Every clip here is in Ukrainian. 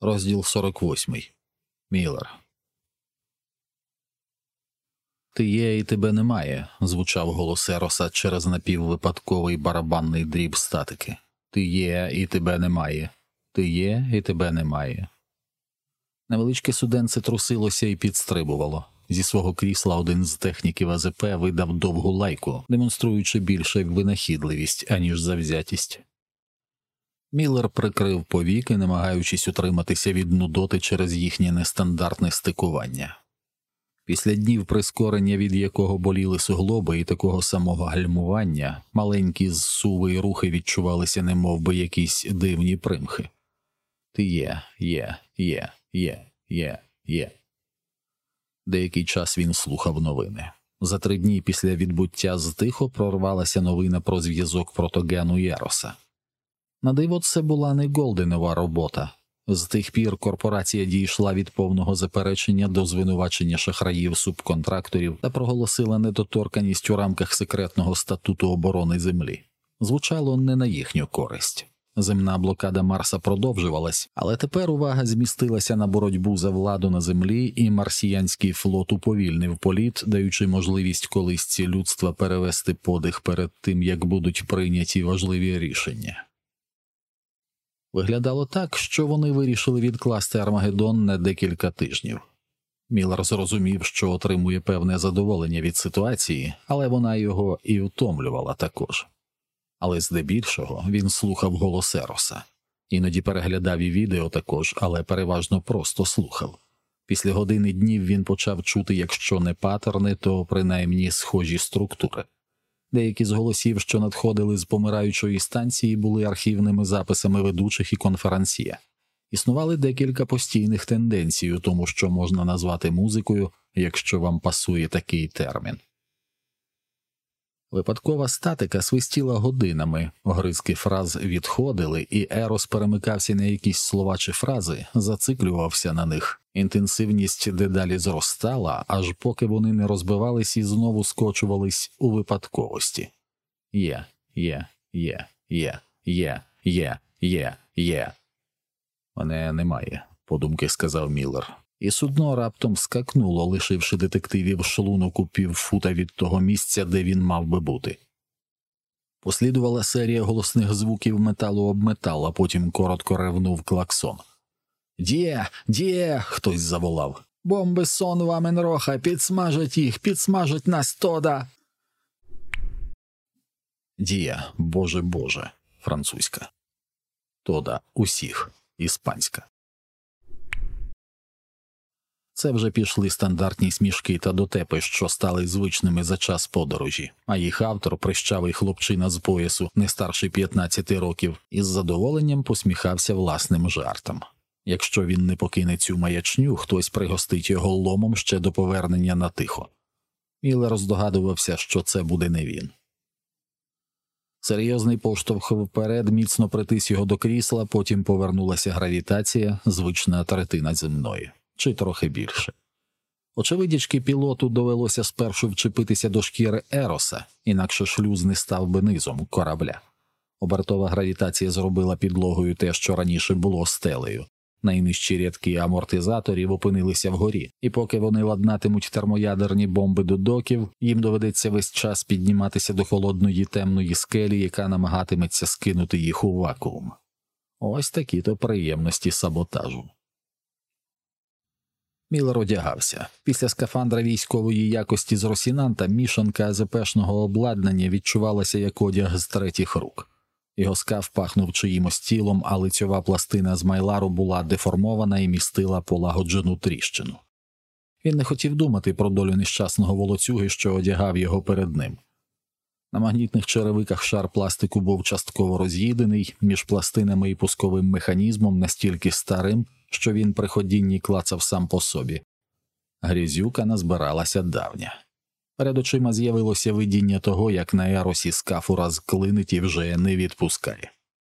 Розділ 48. Міллер. «Ти є і тебе немає», – звучав голос Ероса через напіввипадковий барабанний дріб статики. «Ти є і тебе немає. Ти є і тебе немає». Невеличке суденце трусилося і підстрибувало. Зі свого крісла один з техніків АЗП видав довгу лайку, демонструючи більше винахідливість, аніж завзятість. Міллер прикрив повіки, намагаючись утриматися від нудоти через їхнє нестандартне стикування. Після днів прискорення, від якого боліли суглоби, і такого самого гальмування, маленькі зсуви й рухи відчувалися немовби якісь дивні примхи. «Ти є». Деякий час він слухав новини. За 3 дні після відбуття з тихо прорвалася новина про зв'язок протогену Ероса. На диво, це була не Голденова робота. З тих пір корпорація дійшла від повного заперечення до звинувачення шахраїв-субконтракторів та проголосила недоторканність у рамках секретного статуту оборони Землі. Звучало не на їхню користь. Земна блокада Марса продовжувалась, але тепер увага змістилася на боротьбу за владу на Землі, і марсіянський флот уповільнив політ, даючи можливість колисці людства перевести подих перед тим, як будуть прийняті важливі рішення. Виглядало так, що вони вирішили відкласти Армагеддон на декілька тижнів. Міллер зрозумів, що отримує певне задоволення від ситуації, але вона його і втомлювала також. Але здебільшого він слухав голос Ероса. Іноді переглядав і відео також, але переважно просто слухав. Після години днів він почав чути, якщо не паттерни, то принаймні схожі структури. Деякі з голосів, що надходили з помираючої станції, були архівними записами ведучих і конферансьє. Існували декілька постійних тенденцій у тому, що можна назвати музикою, якщо вам пасує такий термін. Випадкова статика свистіла годинами, огризки фраз відходили, і Ерос перемикався на якісь слова чи фрази, зациклювався на них. Інтенсивність дедалі зростала, аж поки вони не розбивались і знову скочувались у випадковості. Є. «Мене немає», – подумки сказав Міллер. І судно раптом скакнуло, лишивши детективів шлунок у півфута від того місця, де він мав би бути. Послідувала серія голосних звуків металу об метал, а потім коротко ревнув клаксон. «Діє!» – хтось заволав. «Бомби сон вам Енроха! Підсмажать їх! Підсмажать нас, Тода!» «Дія! Боже!» – французька. «Тода! Усіх!» – іспанська. Це вже пішли стандартні смішки та дотепи, що стали звичними за час подорожі, а їх автор, прищавий хлопчина з поясу, не старший 15 років, із задоволенням посміхався власним жартам. Якщо він не покине цю маячню, хтось пригостить його ломом ще до повернення на тихо. Міллер здогадувався, що це буде не він. Серйозний поштовх вперед міцно притис його до крісла, потім повернулася гравітація, звична третина земної. Чи трохи більше. Очевидячки, пілоту довелося спершу вчепитися до шкіри Ероса, інакше шлюз не став би низом корабля. Обертова гравітація зробила підлогою те, що раніше було стелею. Найнижчі рядки амортизаторів опинилися вгорі, і поки вони ладнатимуть термоядерні бомби до доків, їм доведеться весь час підніматися до холодної темної скелі, яка намагатиметься скинути їх у вакуум. Ось такі-то приємності саботажу. Міллер одягався. Після скафандра військової якості з Росінанта мішанка АЗПшного обладнання відчувалася як одяг з третіх рук. Його скаф пахнув чиїмось тілом, а лицьова пластина з майлару була деформована і містила полагоджену тріщину. Він не хотів думати про долю нещасного волоцюги, що одягав його перед ним. На магнітних черевиках шар пластику був частково роз'їдений, між пластинами і пусковим механізмом настільки старим, що він при ходінні клацав сам по собі. Грязюка назбиралася давня. Перед очима з'явилося видіння того, як на Еросі скафу раз клинить і вже не відпускає.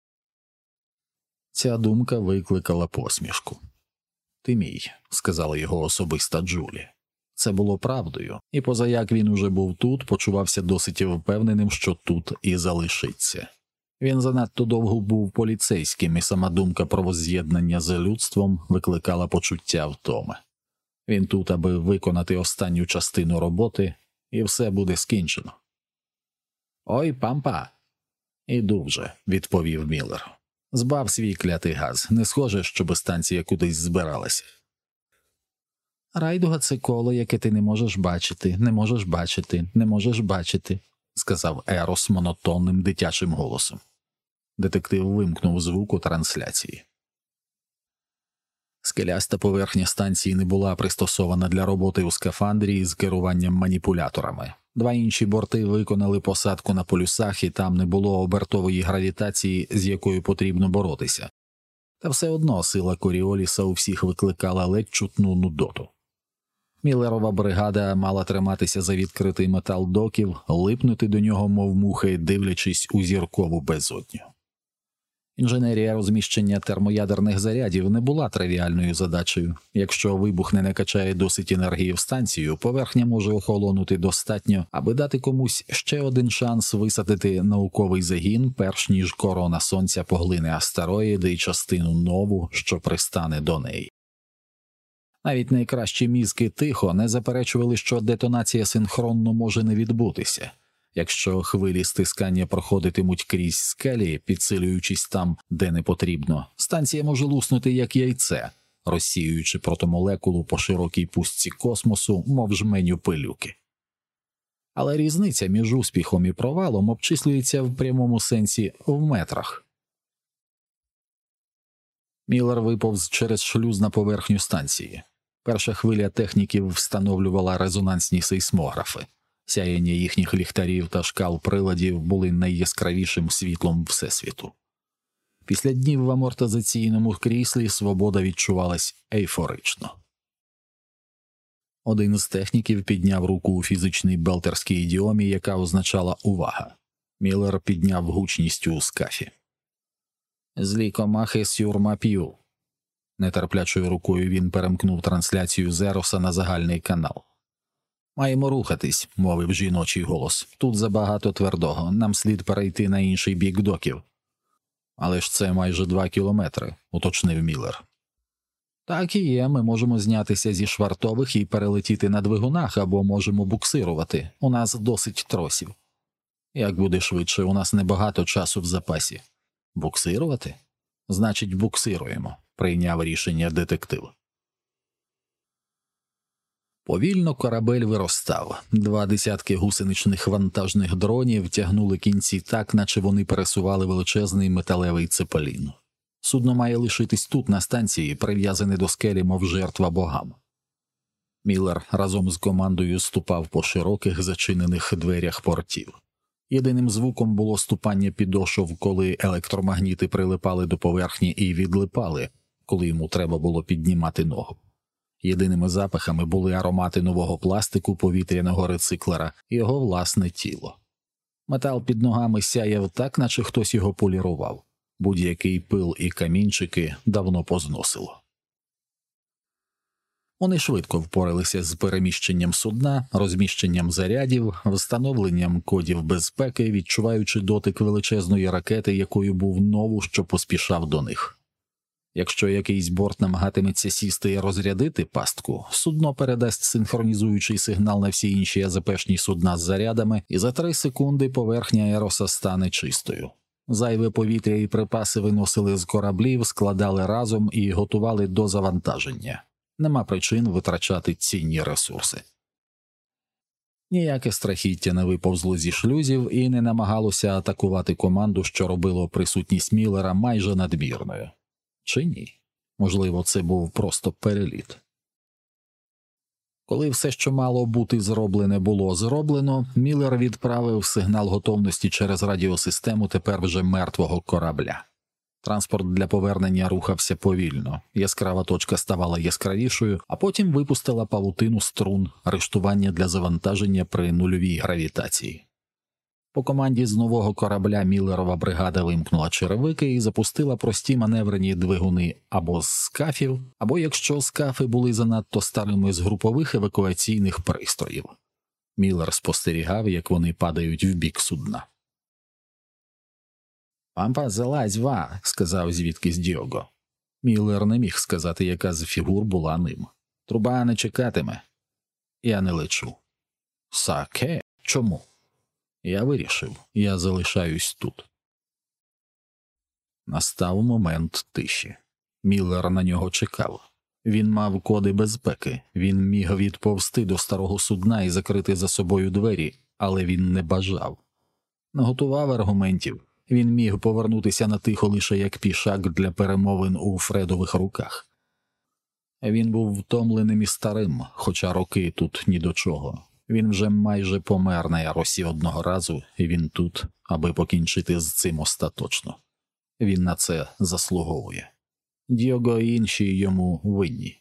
Ця думка викликала посмішку. «Ти мій», – сказала його особиста Джулі. Це було правдою, і позаяк він уже був тут, почувався досить впевненим, що тут і залишиться. Він занадто довго був поліцейським, і сама думка про возз'єднання з людством викликала почуття втоми. Він тут, аби виконати останню частину роботи, і все буде скінчено. «Ой, пампа!» «Іду вже», – відповів Міллер. «Збав свій клятий газ. Не схоже, щоб станція кудись збиралася». «Райдуга – це коло, яке ти не можеш бачити, не можеш бачити, не можеш бачити», – сказав Ерос монотонним дитячим голосом. Детектив вимкнув звук у трансляції. Скеляста поверхня станції не була пристосована для роботи у скафандрі з керуванням маніпуляторами. Два інші борти виконали посадку на полюсах, і там не було обертової гравітації, з якою потрібно боротися. Та все одно сила Коріоліса у всіх викликала ледь чутну нудоту. Міллерова бригада мала триматися за відкритий метал доків, липнути до нього, мов мухи, дивлячись у зіркову безодню. Інженерія розміщення термоядерних зарядів не була тривіальною задачею. Якщо вибух не накачає досить енергії в станцію, поверхня може охолонути достатньо, аби дати комусь ще один шанс висадити науковий загін, перш ніж корона Сонця поглине астероїд і частину нову, що пристане до неї. Навіть найкращі мізки тихо не заперечували, що детонація синхронно може не відбутися. Якщо хвилі стискання проходитимуть крізь скелі, підсилюючись там, де не потрібно, станція може луснути як яйце, розсіюючи протомолекулу по широкій пустці космосу, мов жменю пилюки. Але різниця між успіхом і провалом обчислюється в прямому сенсі в метрах. Міллер виповз через шлюз на поверхню станції. Перша хвиля техніків встановлювала резонансні сейсмографи. Сяєння їхніх ліхтарів та шкал приладів були найяскравішим світлом Всесвіту. Після днів в амортизаційному кріслі свобода відчувалась ейфорично. Один з техніків підняв руку у фізичній белтерській ідіомі, яка означала «увага». Міллер підняв гучність у скафі. «Злі комахи сюрма п'ю». Нетерплячою рукою він перемкнув трансляцію з Ероса на загальний канал. «Маємо рухатись», – мовив жіночий голос. «Тут забагато твердого, нам слід перейти на інший бік доків». «Але ж це майже 2 кілометри», – уточнив Міллер. «Так і є, ми можемо знятися зі швартових і перелетіти на двигунах, або можемо буксирувати, у нас досить тросів». «Як буде швидше, у нас небагато часу в запасі». «Буксирувати?» «Значить, буксируємо», – прийняв рішення детектив. Повільно корабель виростав. 2 десятки гусеничних вантажних дронів тягнули кінці так, наче вони пересували величезний металевий цепелін. Судно має лишитись тут, на станції, прив'язане до скелі, мов жертва богам. Міллер разом з командою ступав по широких зачинених дверях портів. Єдиним звуком було ступання підошов, коли електромагніти прилипали до поверхні і відлипали, коли йому треба було піднімати ногу. Єдиними запахами були аромати нового пластику, повітряного рециклера і його власне тіло. Метал під ногами сяяв так, наче хтось його полірував. Будь-який пил і камінчики давно позносило. Вони швидко впоралися з переміщенням судна, розміщенням зарядів, встановленням кодів безпеки, відчуваючи дотик величезної ракети, якою був нову, що поспішав до них. Якщо якийсь борт намагатиметься сісти і розрядити пастку, судно передасть синхронізуючий сигнал на всі інші АЗПшні судна з зарядами, і за 3 секунди поверхня Ероса стане чистою. Зайве повітря і припаси виносили з кораблів, складали разом і готували до завантаження. Нема причин витрачати цінні ресурси. Ніяке страхіття не виповзло зі шлюзів і не намагалося атакувати команду, що робило присутність Міллера майже надмірною. Чи ні? Можливо, це був просто переліт. Коли все, що мало бути зроблене, було зроблено, Міллер відправив сигнал готовності через радіосистему тепер вже мертвого корабля. Транспорт для повернення рухався повільно, яскрава точка ставала яскравішою, а потім випустила павутину струн, арештування для завантаження при нульовій гравітації. По команді з нового корабля Міллерова бригада вимкнула черевики і запустила прості маневрені двигуни або з скафів, або, якщо скафи були занадто старими, з групових евакуаційних пристроїв. Міллер спостерігав, як вони падають в бік судна. «Пампа, залазь, ва!» – сказав звідкись Діого. Міллер не міг сказати, яка з фігур була ним. «Труба не чекатиме». «Я не лечу». «Саке? Чому?» «Я вирішив, я залишаюсь тут». Настав момент тиші. Міллер на нього чекав. Він мав коди безпеки, він міг відповзти до старого судна і закрити за собою двері, але він не бажав. Наготував аргументів, він міг повернутися на тихо лише як пішак для перемовин у Фредових руках. Він був втомленим і старим, хоча роки тут ні до чого. Він вже майже помер на Яросі одного разу, і він тут, аби покінчити з цим остаточно. Він на це заслуговує. Діого і інші йому винні.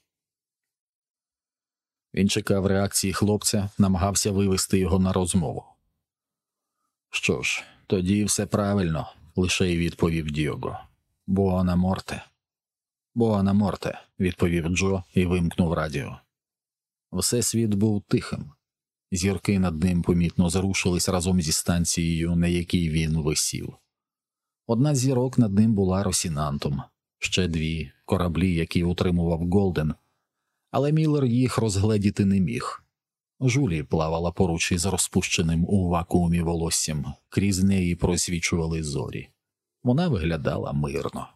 Він чекав реакції хлопця, намагався вивести його на розмову. «Що ж, тоді все правильно», – лише й відповів Діого. «Буона морте». «Буона морте», – відповів Джо і вимкнув радіо. Всесвіт був тихим. Зірки над ним помітно зрушились разом зі станцією, на якій він висів. Одна з зірок над ним була Росінантом, ще дві – кораблі, які утримував Голден, але Міллер їх розгледіти не міг. Жулі плавала поруч із розпущеним у вакуумі волоссям, крізь неї просвічували зорі. Вона виглядала мирно.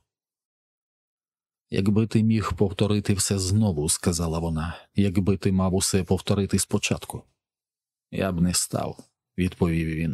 «Якби ти міг повторити все знову», – сказала вона, – «якби ти мав усе повторити спочатку». «Я б не став», – відповів він.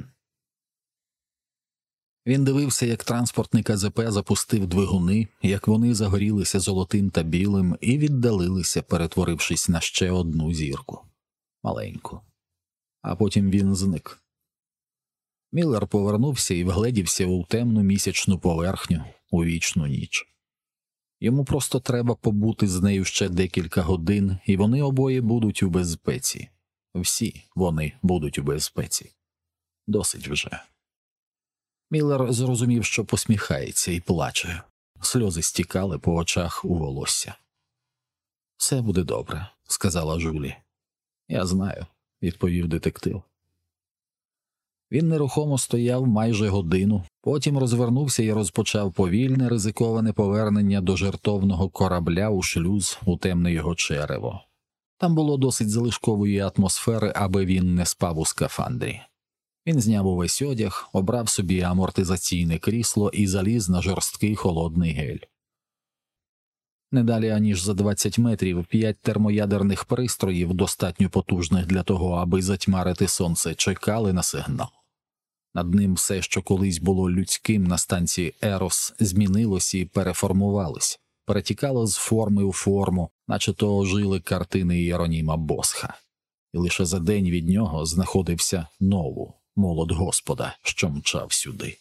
Він дивився, як транспортний КЗП запустив двигуни, як вони загорілися золотим та білим і віддалилися, перетворившись на ще одну зірку. Маленьку. А потім він зник. Міллер повернувся і вгледівся у темну місячну поверхню, у вічну ніч. Йому просто треба побути з нею ще декілька годин, і вони обоє будуть у безпеці. Всі вони будуть у безпеці. Досить вже. Міллер зрозумів, що посміхається і плаче. Сльози стікали по очах у волосся. «Все буде добре», – сказала Жулі. «Я знаю», – відповів детектив. Він нерухомо стояв майже годину, потім розвернувся і розпочав повільне, ризиковане повернення до жертовного корабля у шлюз у темне його черево. Там було досить залишкової атмосфери, аби він не спав у скафандрі. Він зняв увесь одяг, обрав собі амортизаційне крісло і заліз на жорсткий холодний гель. Не далі аніж за 20 метрів 5 термоядерних пристроїв, достатньо потужних для того, аби затьмарити сонце, чекали на сигнал. Над ним все, що колись було людським на станції Ерос, змінилось і переформувалось, перетікало з форми у форму, наче то ожили картини Іероніма Босха. І лише за день від нього знаходився Нову, молот Господа, що мчав сюди.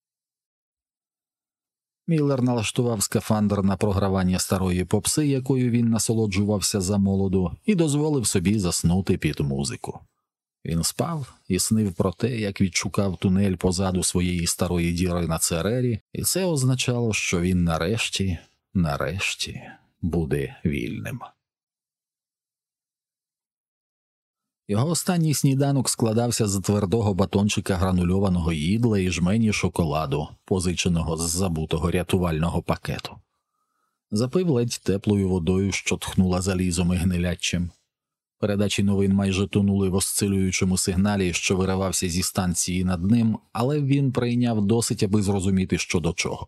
Міллер налаштував скафандр на програвання старої попси, якою він насолоджувався за молоду, і дозволив собі заснути під музику. Він спав і снив про те, як відшукав тунель позаду своєї старої діри на Церері, і це означало, що він нарешті буде вільним. Його останній сніданок складався з твердого батончика гранульованого їдла і жмені шоколаду, позиченого з забутого рятувального пакету. Запив ледь теплою водою, що тхнула залізом і гниляччем. Передачі новин майже тонули в осцилюючому сигналі, що виривався зі станції над ним, але він прийняв досить, аби зрозуміти, що до чого.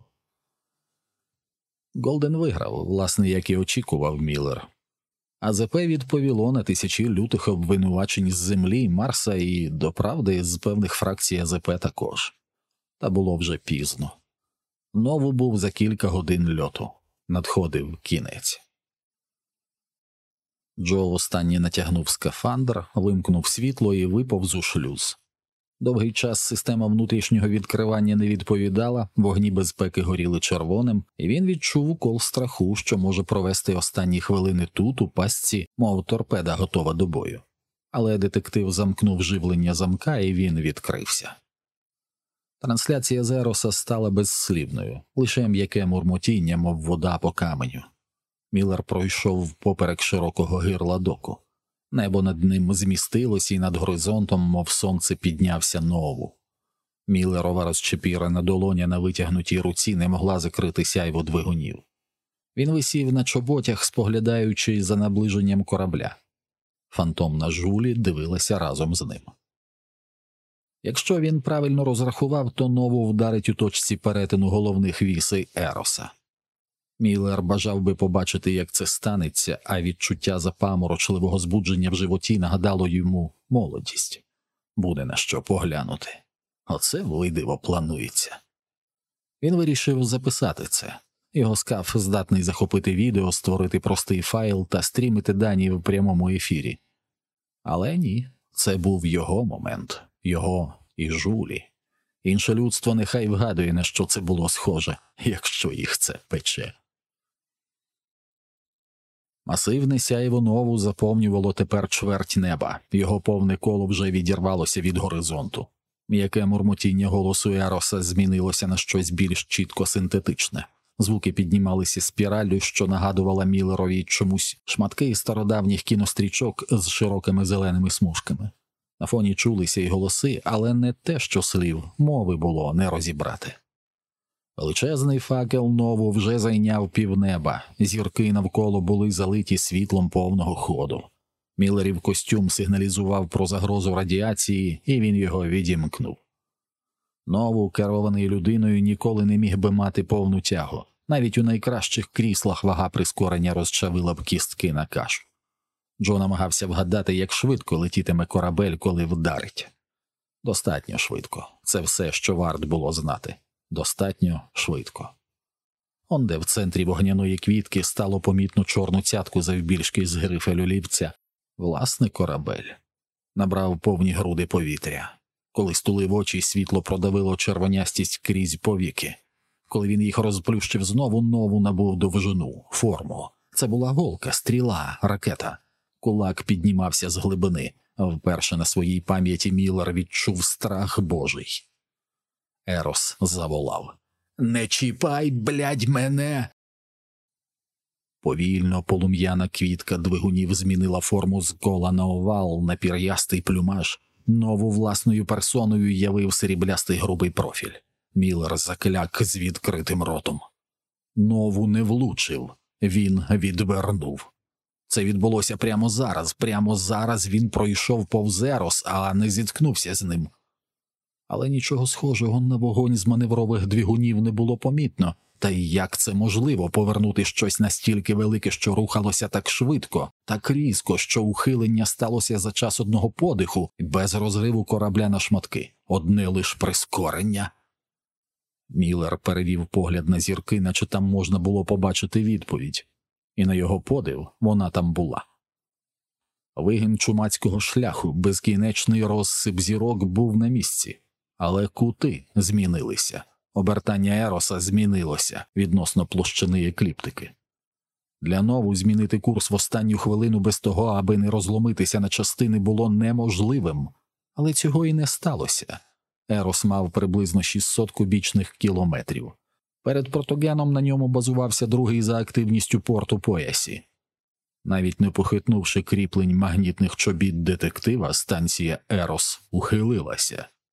Голден виграв, власне, як і очікував Міллер. АЗП відповіло на тисячі лютих обвинувачень з Землі, Марса і, до правди, з певних фракцій АЗП також. Та було вже пізно. Нову був за кілька годин льоту. Надходив кінець. Джо востаннє натягнув скафандр, вимкнув світло і виповз у шлюз. Довгий час система внутрішнього відкривання не відповідала, вогні безпеки горіли червоним, і він відчув укол страху, що може провести останні хвилини тут, у пастці, мов торпеда готова до бою. Але детектив замкнув живлення замка, і він відкрився. Трансляція з Ероса стала безслівною, лише м'яке мурмотіння, мов вода по каменю. Міллер пройшов поперек широкого гирла доку. Небо над ним змістилось, і над горизонтом, мов сонце, піднявся Нову. Міллерова розчепірена долоня на витягнутій руці не могла закрити сяйво двигунів. Він висів на чоботях, споглядаючи за наближенням корабля. Фантомна Жулі дивилася разом з ним. Якщо він правильно розрахував, то Нову вдарить у точці перетину головних вісей Ероса. Міллер бажав би побачити, як це станеться, а відчуття запаморочливого збудження в животі нагадало йому молодість. Буде на що поглянути. Оце видиво планується. Він вирішив записати це. Його скаф здатний захопити відео, створити простий файл та стрімити дані в прямому ефірі. Але ні, це був його момент, його і Жулі. Інше людство нехай вгадує, на що це було схоже, якщо їх це пече. Масивне сяйво Нову заповнювало тепер чверть неба, його повне коло вже відірвалося від горизонту. М'яке мурмотіння голосу Ероса змінилося на щось більш чітко синтетичне. Звуки піднімалися спіраллю, що нагадувала Міллерові чомусь шматки стародавніх кінострічок з широкими зеленими смужками. На фоні чулися й голоси, але не те, що слів, мови було не розібрати. Величезний факел Нову вже зайняв півнеба, зірки навколо були залиті світлом повного ходу. Міллерів костюм сигналізував про загрозу радіації, і він його відімкнув. Нову, керований людиною, ніколи не міг би мати повну тягу. Навіть у найкращих кріслах вага прискорення розчавила б кістки на кашу. Джо намагався вгадати, як швидко летітиме корабель, коли вдарить. Достатньо швидко. Це все, що варт було знати. Достатньо швидко. Онде в центрі вогняної квітки стало помітно чорну цятку завбільшки з грифель олівця. Власне корабель. Набрав повні груди повітря. Коли стулив очі, світло продавило червонястість крізь повіки. Коли він їх розплющив знову, Нову набув довжину, форму. Це була голка, стріла, ракета. Кулак піднімався з глибини. Вперше на своїй пам'яті Міллер відчув страх Божий. Ерос заволав. «Не чіпай, блядь, мене!» Повільно полум'яна квітка двигунів змінила форму з кола на овал, на пір'ястий плюмаж. Нову власною персоною явив сріблястий грубий профіль. Міллер закляк з відкритим ротом. Нову не влучив. Він відвернув. Це відбулося прямо зараз. Прямо зараз він пройшов повз Ерос, а не зіткнувся з ним. Але нічого схожого на вогонь з маневрових двигунів не було помітно. Та й як це можливо повернути щось настільки велике, що рухалося так швидко, так різко, що ухилення сталося за час одного подиху, без розриву корабля на шматки. Одне лиш прискорення. Міллер перевів погляд на зірки, наче там можна було побачити відповідь. І на його подив вона там була. Вигін чумацького шляху, безкінечний розсип зірок був на місці. Але кути змінилися. Обертання Ероса змінилося відносно площини екліптики. Для Нову змінити курс в останню хвилину без того, аби не розломитися на частини, було неможливим. Але цього і не сталося. Ерос мав приблизно 600 кубічних кілометрів. Перед Протогеном на ньому базувався другий за активністю порт у поясі. Навіть не похитнувши кріплень магнітних чобіт детектива, станція Ерос ухилилася.